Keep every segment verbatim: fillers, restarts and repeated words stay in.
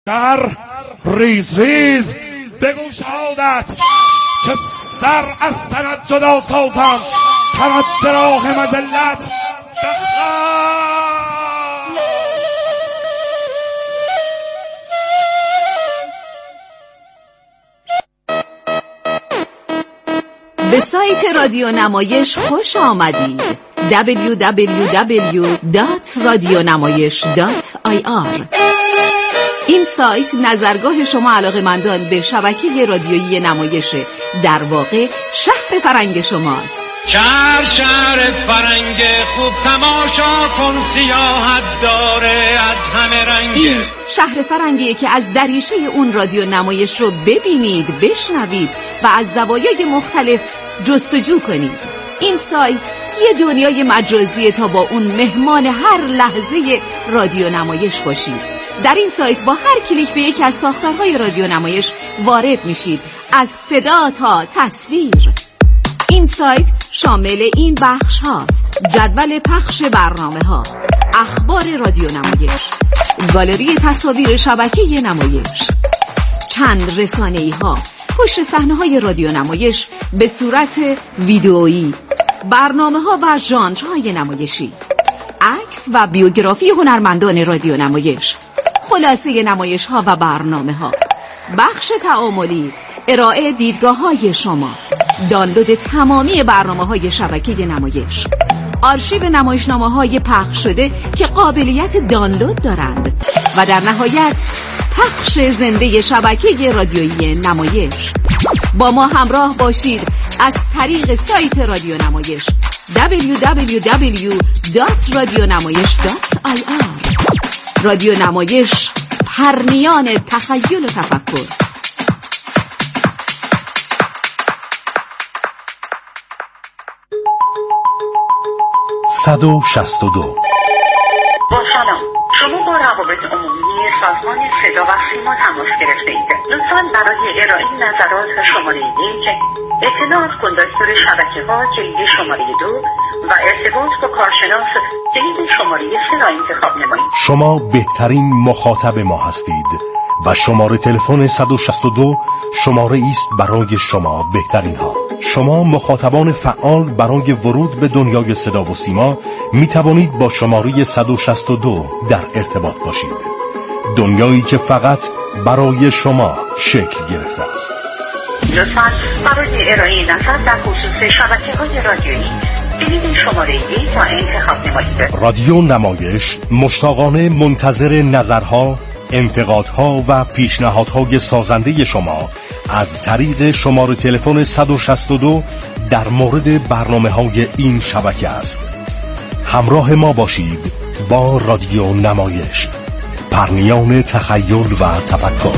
در ریز ریز بگو شهادت که سر از سند جدا سازم، تنت دراه مذلت بخواه. به سایت رادیو نمایش خوش آمدید. دبلیو دبلیو دبلیو دات رادیونمایش دات آی آر. این سایت نظرگاه شما علاقه‌مندان به شبکه رادیویی نمایش، در واقع شهر فرنگ شماست. شهر شهر فرنگ خوب، تماشا کن سیاحت داره از همه رنگ. این شهر فرنگیه که از دریچه اون رادیو نمایش رو ببینید، بشنوید و از زوایای مختلف جستجو کنید. این سایت یه دنیای مجازیه تا با اون مهمان هر لحظه رادیو نمایش باشید. در این سایت با هر کلیک به یکی از ساختارهای رادیو نمایش وارد میشید، از صدا تا تصویر. این سایت شامل این بخش هاست: جدول پخش برنامه ها، اخبار رادیو نمایش، گالری تصاویر شبکه نمایش، چند رسانه‌ای ها، پشت صحنه های رادیو نمایش به صورت ویدئویی، برنامه ها و ژانرهای نمایشی، عکس و بیوگرافی هنرمندان رادیو نمایش، خلاصه نمایش ها و برنامه ها، بخش تعاملی، ارائه دیدگاه های شما، دانلود تمامی برنامه های شبکه نمایش، آرشیو نمایشنامه های پخش شده که قابلیت دانلود دارند و در نهایت پخش زنده شبکه رادیویی نمایش. با ما همراه باشید از طریق سایت رادیو نمایش دبلیو دبلیو دبلیو دات رادیونمایش دات آی آر. رادیو نمایش، پرنیان تخیل و تفکر. صد و شصت و دو. با سلام، شما با روابط عمومی سازمان صدا و سیما تماس گرفته اید. لطفاً برای ارائه نظرات شماره یک، اطلاعات کن دستور شبکه ها کلید شماره دو و ارتباط با کارشناس کلید شماره سه را انتخاب نمایید. شما بهترین مخاطب ما هستید و شماره تلفن صد و شصت و دو شماره است برای شما بهترین ها. شما مخاطبان فعال برای ورود به دنیای صدا و سیما می توانید با شماره صد و شصت و دو در ارتباط باشید. دنیایی که فقط برای شما شکل گرفته است. لطفاً برای ارائه نظر در خصوص شبکه‌های رادیویی کلید شماره یک را انتخاب نمایید. رادیو نمایش مشتاقانه منتظر نظرها، انتقادها و پیشنهادهای سازنده شما از طریق شماره تلفن صد و شصت و دو در مورد برنامه‌های این شبکه است. همراه ما باشید با رادیو نمایش، پرنیان تخیل و تفکر.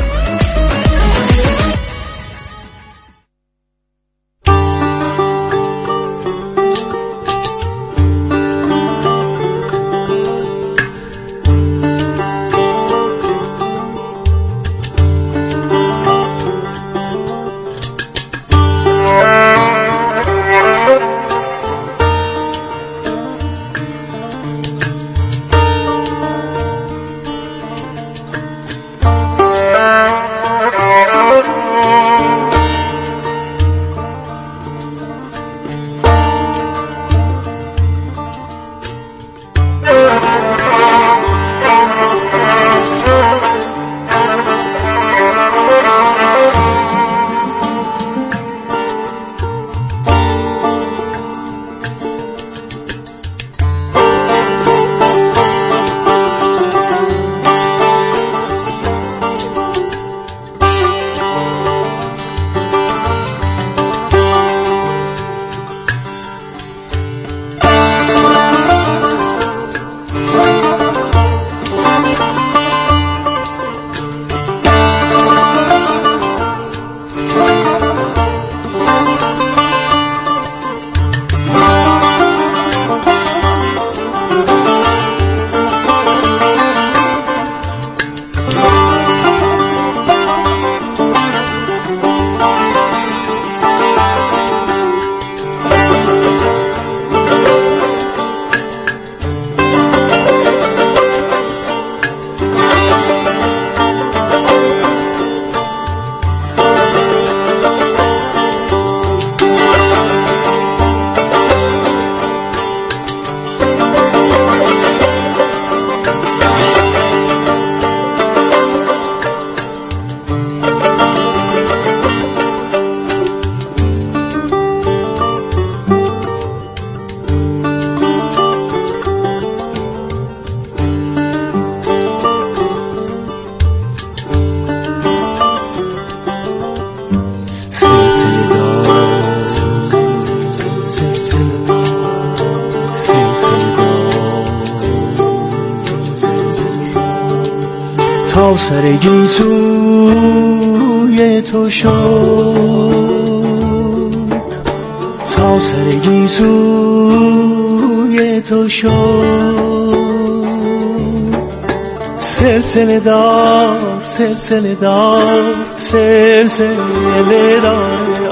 سلسله دار سلسله دار تا سر گیسوی تو شد تا سر گیسوی تو شد سلسله دار سلسله دار سلسله دار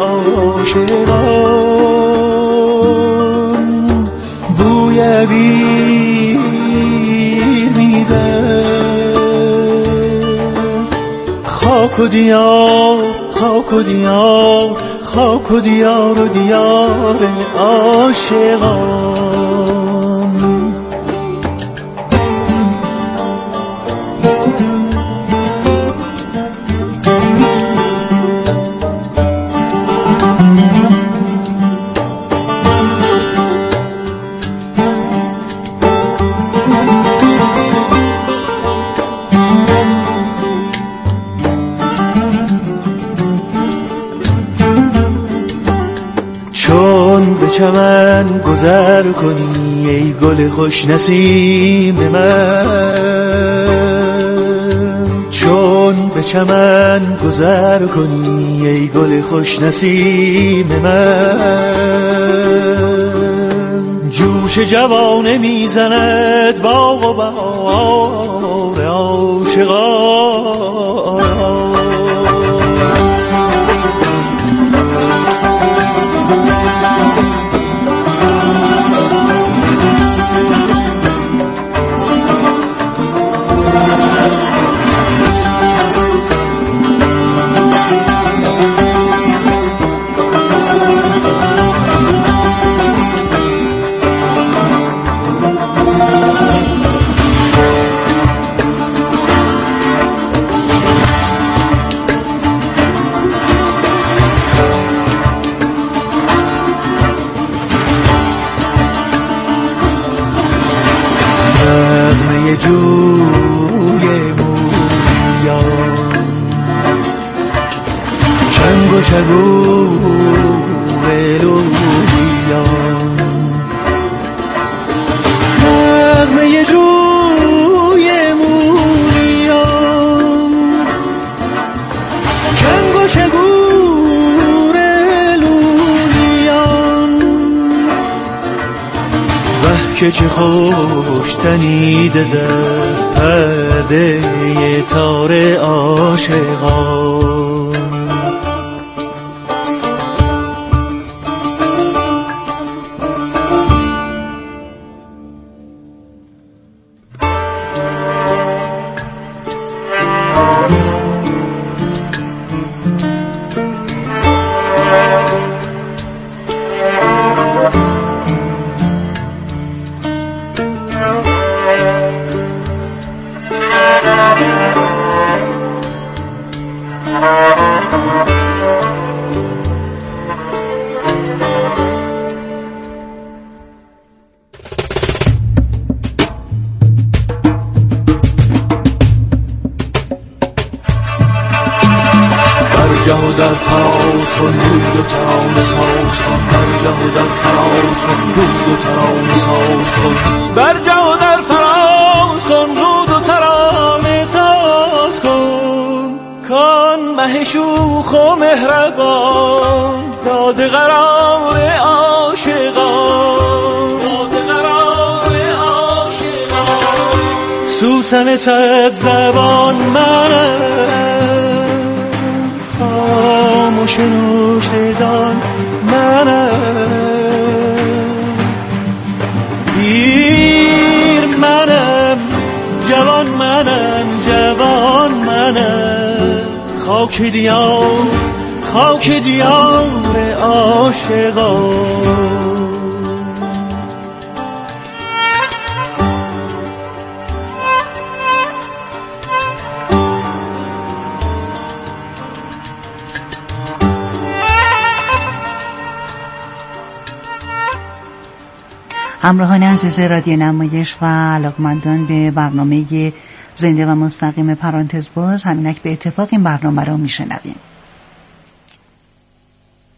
عاشقان بوی عبیر میده خاک و دیار خاک و دیار خاک و دیار و دیار عاشقان چمن گذر کنی ای گل خوش نسیم من چون به چمن گذر کنی ای گل خوش نسیم من جوش جوانه میزند باغ و بهار عاشقان جوی موریان چنگ و شگور لولیان نغمه جوی موریان چنگ و شگور لولیان وه که چه خوش تنیده در پرده تار عاشقان جهو در تراز کن رود و ترانه ساز کن بر جهو در تراز کن رود و ترانه ساز کن بر جهو در تراز کن رود و ترانه ساز کن کان مه شوخ و مهربان داد قرار عاشقان داد قرار عاشقان سوسن صد زبان منم خاموش نوشدان منم پیر منم جوان منم جوان منم خاک دیار خاک دیار عاشقان همراهان عزیز رادیو نمایش و علاقمندان به برنامه زنده و مستقیم پرانتز باز، همینک به اتفاق این برنامه رو میشنویم.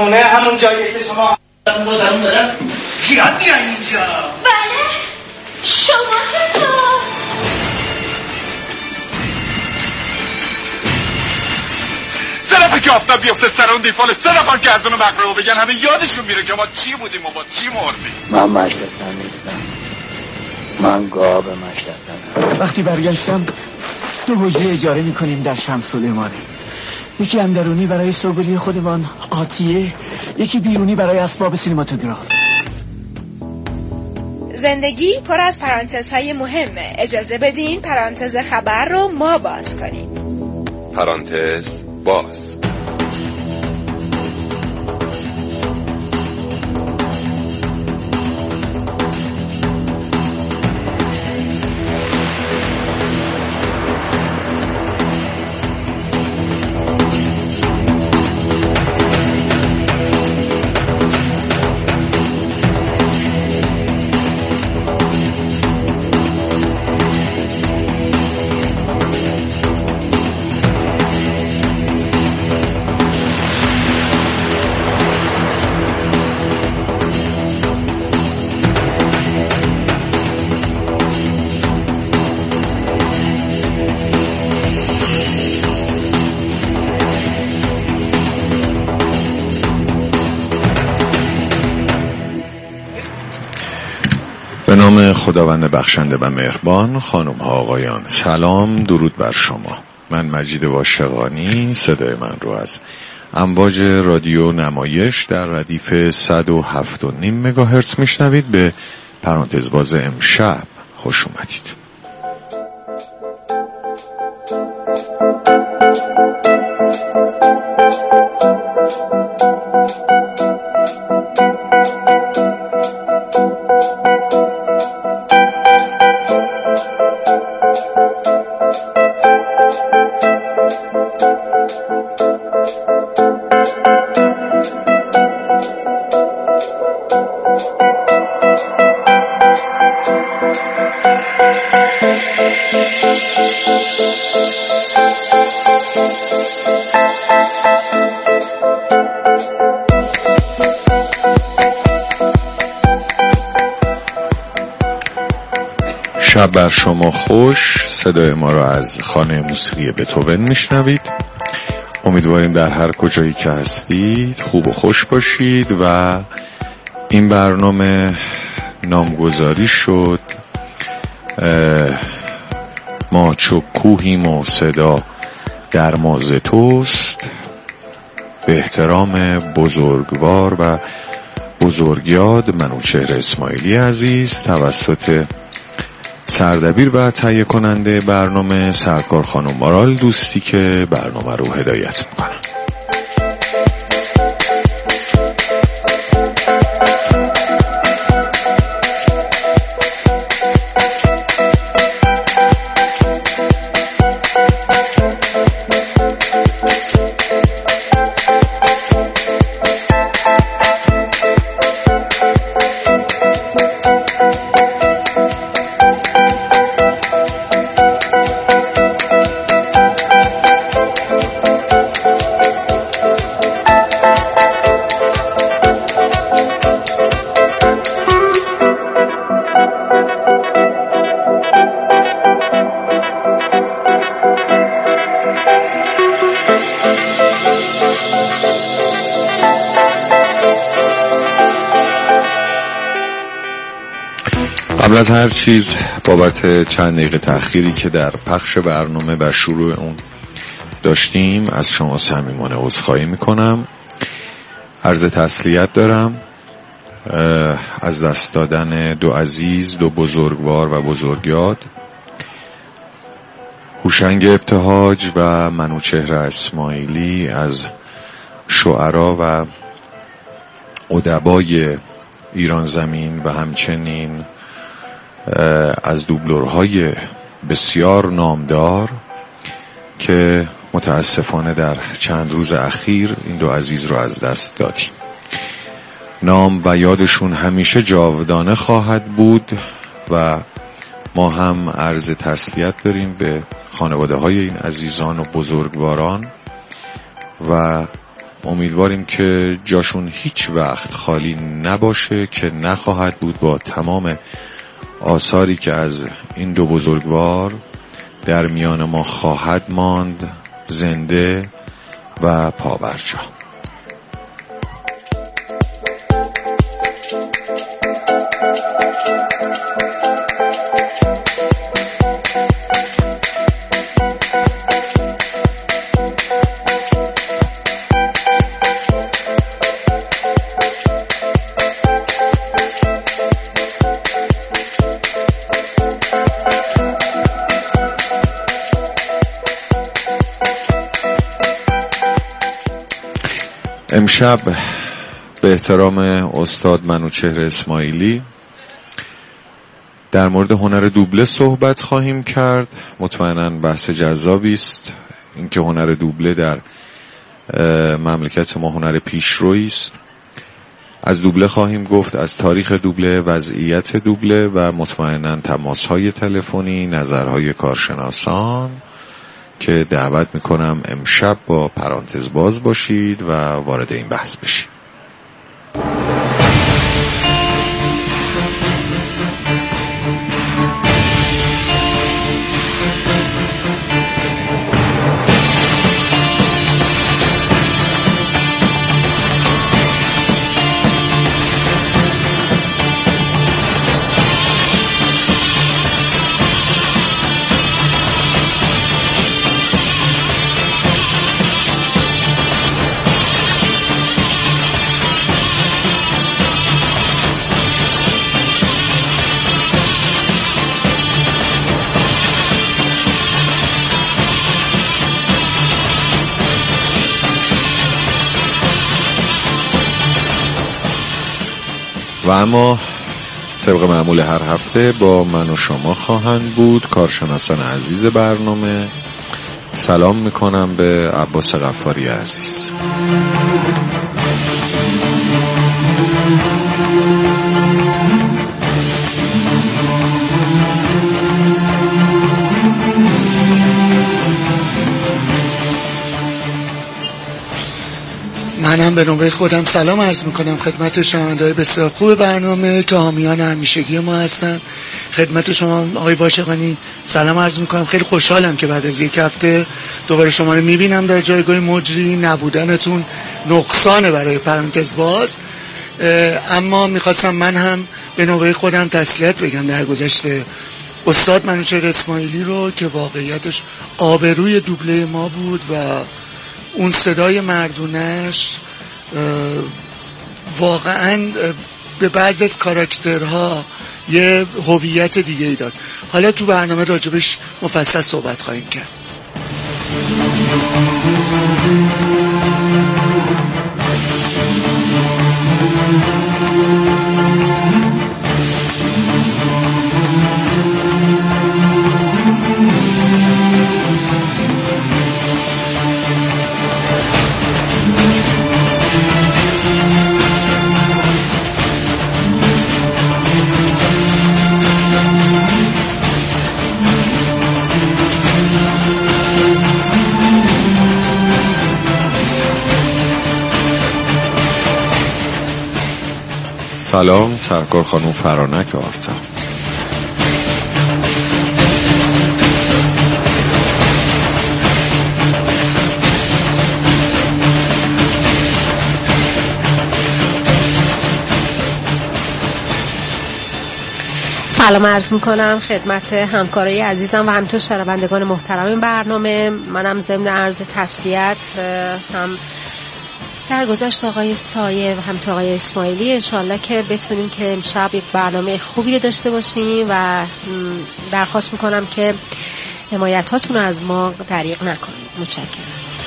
خونه همون جایی که شما رو در اون دارن زیاد میان اینجا. بله. شما چطور؟ سه دفعه که آفتاب بیفته سر اون دیفال سه دفعه گردون و مقبره رو بگن همه یادشون میره که ما چی بودیم و با چی مردیم. من مشرفتن نیستم، من گاب مشرفتنم. وقتی برگشتم دو حجره اجاره میکنیم در شمس سلیمانی، یکی اندرونی برای سوگلی خودمان آتیه، یکی بیرونی برای اسباب سینماتوگراف. زندگی پر از پرانتزهای مهمه. اجازه بدین پرانتز خبر رو ما باز کنیم. پرانتز باز. به نام خداوند بخشنده و مهربان. خانم ها آقایان سلام، درود بر شما. من مجید واشقانی صدای من رو از امواج رادیو نمایش در ردیف صد و هفت و نیم مگاهرتز میشنوید. به پرانتز باز امشب خوش اومدید. شب بر شما خوش. صدای ما را از خانه موسیقی بتوون میشنوید. امیدواریم در هر کجایی که هستید خوب و خوش باشید و این برنامه نامگذاری شد ما چو کوهیم و صدا در ماز توست، به احترام بزرگوار و بزرگیاد منوچهر اسماعیلی عزیز توسط سردبیر و تهیه کننده برنامه سرکار خانم مارال دوستی که برنامه رو هدایت میکنن. قبل از هر چیز بابت چند دقیقه تأخیری که در پخش برنامه و شروع اون داشتیم از شما صمیمانه عذرخواهی میکنم. عرض تسلیت دارم از دست دادن دو عزیز، دو بزرگوار و بزرگیاد، هوشنگ ابتهاج و منوچهر اسماعیلی، از شعرا و ادبای ایران زمین و همچنین از دوبلورهای بسیار نامدار که متاسفانه در چند روز اخیر این دو عزیز رو از دست دادیم. نام و یادشون همیشه جاودانه خواهد بود و ما هم عرض تسلیت داریم به خانواده های این عزیزان و بزرگواران و امیدواریم که جاشون هیچ وقت خالی نباشه که نخواهد بود با تمام آثاری که از این دو بزرگوار در میان ما خواهد ماند، زنده و پابرجا. امشب به احترام استاد منوچهر اسماعیلی در مورد هنر دوبله صحبت خواهیم کرد. مطمئناً بحث جذابی است. اینکه هنر دوبله در مملکت ما هنر پیشرویی است. از دوبله خواهیم گفت، از تاریخ دوبله، وضعیت دوبله و مطمئناً تماس‌های تلفنی، نظرهای کارشناسان که دعوت میکنم امشب با پرانتز باز باشید و وارد این بحث بشید. و اما طبق معمول هر هفته با من و شما خواهند بود کارشناسان عزیز برنامه. سلام میکنم به عباس غفاری عزیز. منم به نوبه خودم سلام عرض میکنم خدمت شنونده‌های بسیار خوب برنامه که حامیان همیشگی ما هستن. خدمت شما آقای باشقانی سلام عرض میکنم. خیلی خوشحالم که بعد از یک هفته دوباره شما رو میبینم در جایگاه مجری. نبودنتون نقصانه برای پرانتز باز، اما میخواستم من هم به نوبه خودم تسلیت بگم در گذشته استاد منوچهر اسماعیلی رو که واقعیتش آبروی دوبله ما بود و اون صدای مردونش واقعا به بعض از کاراکترها یه هویت دیگه ای داد. حالا تو برنامه راجبش مفصل صحبت خواهیم کرد. سلام سرکار خانم فرانک آرتا. سلام عرض میکنم خدمت همکارای عزیزم و همینطور شنوندگان محترم این برنامه. منم ضمن عرض تسلیت هم در گذشت آقای سایه و همینطور آقای اسماعیلی انشالله که بتونیم که امشب یک برنامه خوبی رو داشته باشیم و درخواست میکنم که حمایتاتون رو از ما دریغ نکنید. متشکرم.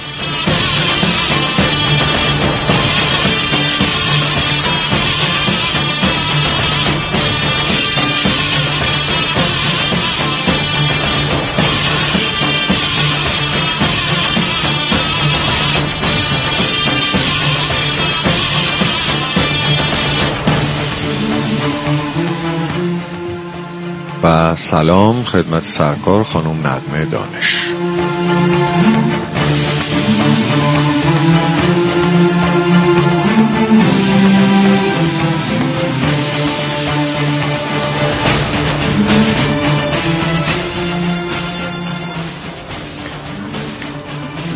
و سلام خدمت سرکار خانم ندمه دانش.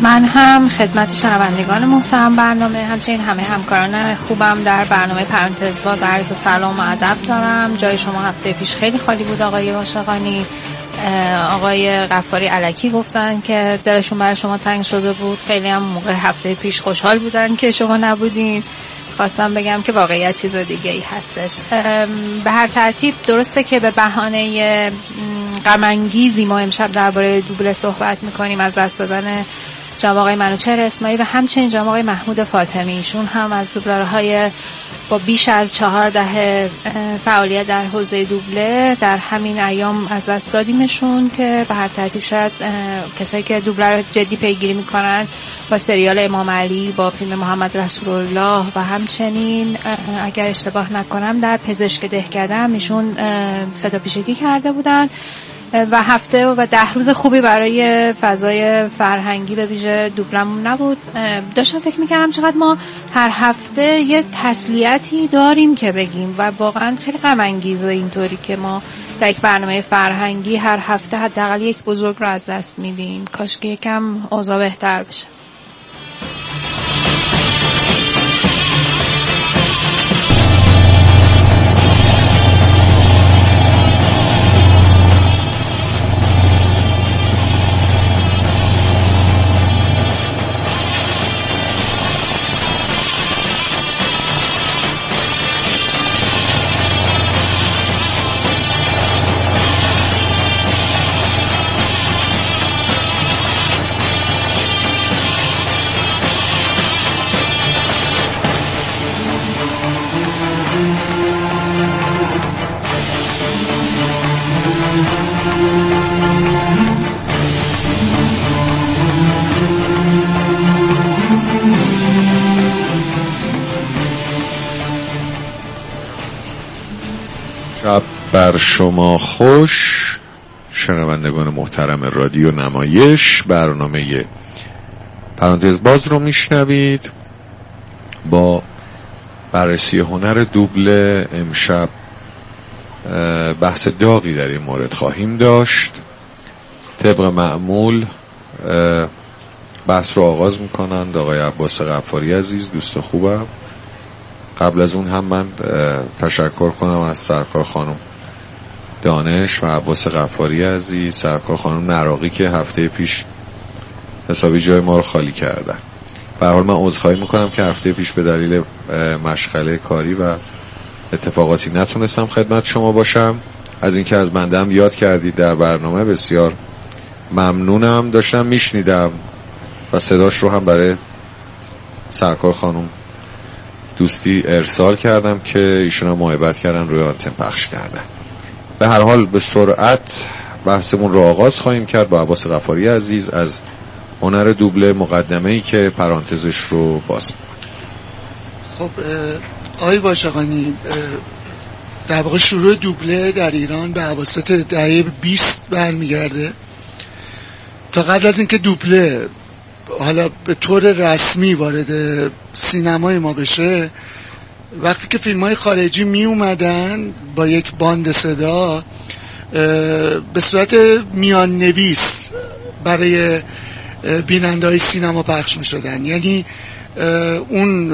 من هم خدمت شنوندگان محترم برنامه، همچنین همه همکاران خوبم در برنامه پرانتز باز عرض سلام و ادب دارم. جای شما هفته پیش خیلی خالی بود آقای عاشقانی. آقای غفاری الکی گفتن که دلشون برای شما تنگ شده بود. خیلی هم موقع هفته پیش خوشحال بودن که شما نبودین. خواستم بگم که واقعیت چیز دیگه ای هستش. به هر ترتیب درسته که به بهانه غم انگیزی ما امشب درباره دوبله صحبت میکنیم، از دست دادن جناب آقای منوچهر اسماعیل و همچنین جناب آقای محمود فاطمی. ایشون هم از دوبلورهای با بیش از چهار دهه فعالیت در حوزه دوبله در همین ایام از دست دادیمشون، که به هر ترتیب شاید کسایی که دوبله رو جدی پیگیری میکنن با سریال امام علی، با فیلم محمد رسول الله و همچنین اگر اشتباه نکنم در پزشک دهکده هم ایشون صدا پیشگی کرده بودن و هفته و ده روز خوبی برای فضای فرهنگی به ویژه دوبلمون نبود. داشتم فکر میکردم چقدر ما هر هفته یه تسلیتی داریم که بگیم و واقعا خیلی غم انگیزه اینطوری که ما در یک برنامه فرهنگی هر هفته حداقل یک بزرگ رو از دست میدیم. کاش که یکم اوضاع بهتر بشه. شب بر شما خوش، شنوندگان محترم رادیو نمایش. برنامه پرانتز باز رو میشنوید. با بررسی هنر دوبله امشب بحث داغی در این مورد خواهیم داشت. طبق معمول بحث رو آغاز میکنند آقای عباس غفاری عزیز، دوست خوبم. قبل از اون هم من تشکر کنم از سرکار خانم دانش و عباس غفاری عزیز، سرکار خانم نراقی که هفته پیش حسابی جای ما رو خالی کردن. به هر حال من عذرخواهی میکنم که هفته پیش به دلیل مشغله کاری و اتفاقاتی نتونستم خدمت شما باشم. از اینکه از بنده هم یاد کردید در برنامه بسیار ممنونم. داشتم میشنیدم و صداش رو هم برای سرکار خانم دوستی ارسال کردم که ایشون هم محبت کردن روی آنتن پخش کردن. به هر حال به سرعت بحثمون رو آغاز خواهیم کرد با عباس غفاری عزیز از هنر دوبله، مقدمه‌ای که پرانتزش رو باز. خب آقای باشقانی، در واقع شروع دوبله در ایران به اواسط دهه بیست برمیگرده. تا قبل از اینکه دوبله حالا به طور رسمی وارد سینمای ما بشه، وقتی که فیلم های خارجی می اومدن با یک باند صدا به صورت میان نویس برای بیننده های سینما پخش می شدن. یعنی اون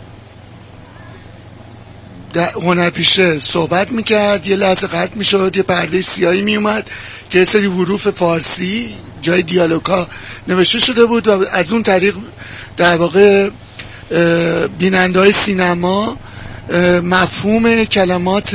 هنرپیشه صحبت میکرد، یه لحظه قطع میشد، یه پرده سیاهی میومد که یه سری حروف فارسی جای دیالوگا نوشته شده بود و از اون طریق در واقع بیننده های سینما مفهوم کلمات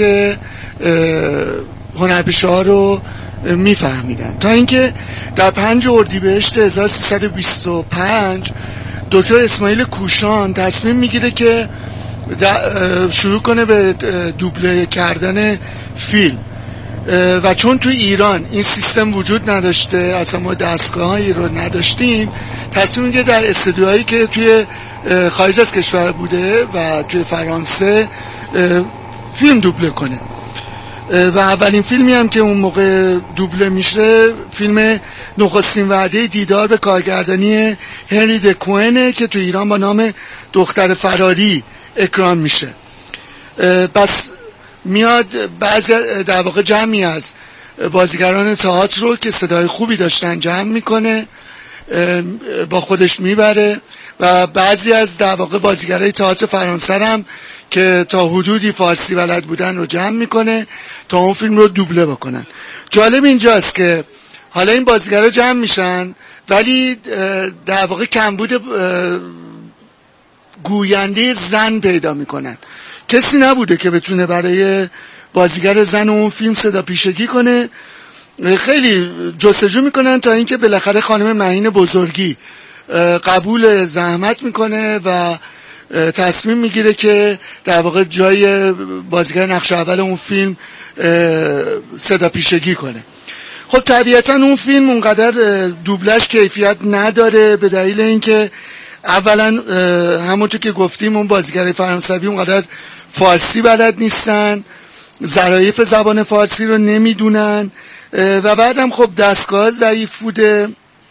هنرپیشه ها رو میفهمیدن. تا اینکه در پنج اردیبهشت هزار و سیصد و بیست و پنج دکتر اسماعیل کوشان تصمیم میگیره که شروع کنه به دوبله کردن فیلم و چون تو ایران این سیستم وجود نداشته، اصلا ما دستگاهایی رو نداشتیم، تصمیم میگیره در استودیوهایی که توی خارج از کشور بوده و توی فرانسه فیلم دوبله کنه. و اولین فیلمی هم که اون موقع دوبله میشه فیلم نخستین وعده دیدار به کارگردانی هنری دکوئنه که تو ایران با نام دختر فراری اکران میشه. پس میاد بعضی در واقع جمعی از بازیگران تئاتر رو که صدای خوبی داشتن جمع میکنه با خودش میبره و بعضی از در واقع بازیگرای تئاتر فرانسه هم که تا حدودی فارسی بلد بودن رو جمع میکنه تا اون فیلم رو دوبله بکنن. جالب اینجاست که حالا این بازیگرا جمع میشن ولی در واقع کمبود گوینده زن پیدا میکنن. کسی نبوده که بتونه برای بازیگر زن اون فیلم صدا پیشگی کنه. خیلی جستجو میکنن تا اینکه بالاخره خانم معین بزرگی قبول زحمت میکنه و تصمیم میگیره که در واقع جای بازیگر نقش اول اون فیلم صدا پیشگی کنه. خب طبیعتا اون فیلم اونقدر دوبلش کیفیت نداره به دلیل اینکه اولا همونطور که گفتیم اون بازیگر فرانسوی اونقدر فارسی بلد نیستن، ظرایف زبان فارسی رو نمیدونن و بعدم خب دستگاه ضعیف بوده.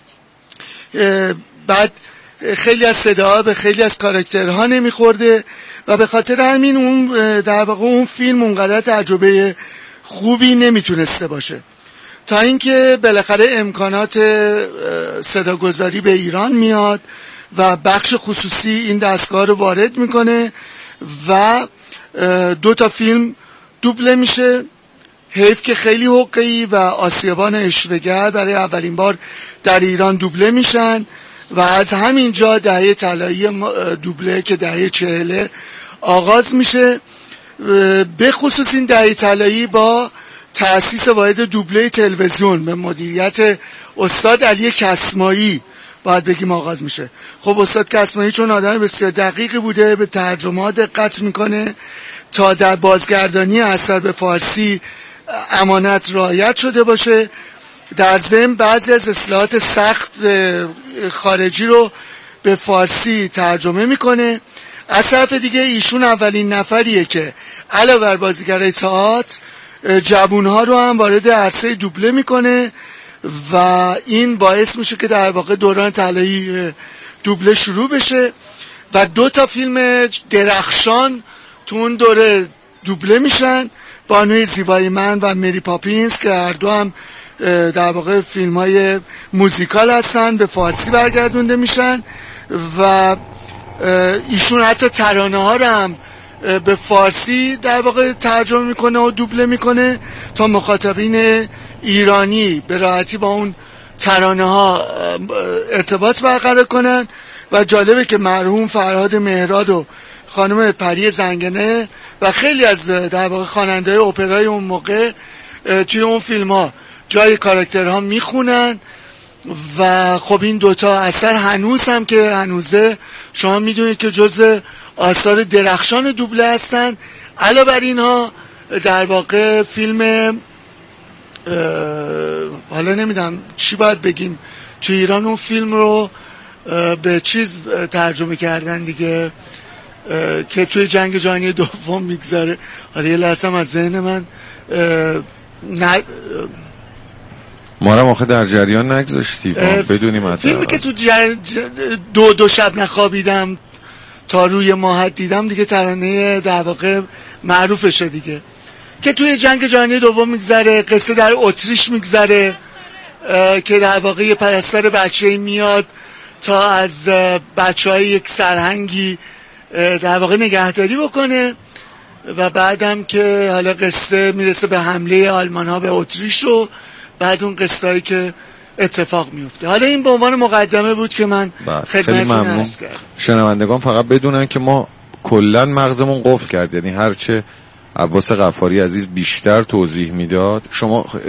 بعد خیلی از صداها به خیلی از کاراکترها نمیخورده و به خاطر همین اون در واقع اون فیلم اونقدر تجربه خوبی نمیتونسته باشه تا اینکه بالاخره امکانات صداگذاری به ایران میاد و بخش خصوصی این دستگاه رو وارد میکنه و دو تا فیلم دوبله میشه. حیف که خیلی حقه‌ای و آسیابان اشوه‌گر برای اولین بار در ایران دوبله میشن و از همینجا دهه طلایی دوبله که دهه چهله آغاز میشه. به خصوص این دهه طلایی با تأسیس واحد دوبله تلویزیون به مدیریت استاد علی کسمایی باید بگیم آغاز میشه. خب استاد کسمایی چون آدم بسیار دقیقی بوده به ترجمه دقت میکنه تا در بازگردانی اثر به فارسی امانت رعایت شده باشه. در ضمن بعضی از اصطلاحات سخت خارجی رو به فارسی ترجمه میکنه. از طرف دیگه ایشون اولین نفریه که علاوه بر بازیگرای تئاتر جوانها رو هم وارد عرصه دوبله میکنه و این باعث میشه که در واقع دوران طلایی دوبله شروع بشه و دو تا فیلم درخشان تو اون دوره دوبله میشن، بانوی زیبای من و مری پاپینز که هر دو هم در واقع فیلم های موزیکال هستن به فارسی برگردونده میشن و ایشون حتی ترانه ها رو هم به فارسی در واقع ترجمه میکنه و دوبله میکنه تا مخاطبین ایرانی به راحتی با اون ترانه ها ارتباط برقرار کنن. و جالبه که مرحوم فرهاد مهراد و خانم پری زنگنه و خیلی از در واقع خواننده اپرای اون موقع توی اون فیلم ها جای کاراکترها میخونن و خب این دوتا اثر هنوز هم که هنوزه شما میدونید که جز آثار درخشان دوبله هستن. علاوه بر اینها در واقع فیلم حالا نمیدونم چی باید بگیم توی ایران اون فیلم رو به چیز ترجمه کردن دیگه که توی جنگ جهانی دوم میگذره. حالا یه لحظه از ذهن من نه ما رو آخه در جریان نگذاشتی بدونیم. فیلمی که تو جر... دو دو شب نخوابیدم تا روی ماهت دیدم دیگه ترانه در واقع معروفشه دیگه که توی جنگ جهانی دوم میگذره. قصه در اتریش میگذره که در واقع یه پرستار بچه‌ای میاد تا از بچه‌های یک سرهنگی در واقع نگهداری بکنه و بعدم که حالا قصه میرسه به حمله آلمان ها به اتریش و بعد اون قصه‌ای که اتفاق میفته. حالا این به عنوان مقدمه بود که من خدمتتون عرض کردم. شنوندگان فقط بدونن که ما کلا مغزمون قفل کرد، یعنی هرچه عباس غفاری عزیز بیشتر توضیح میداد شما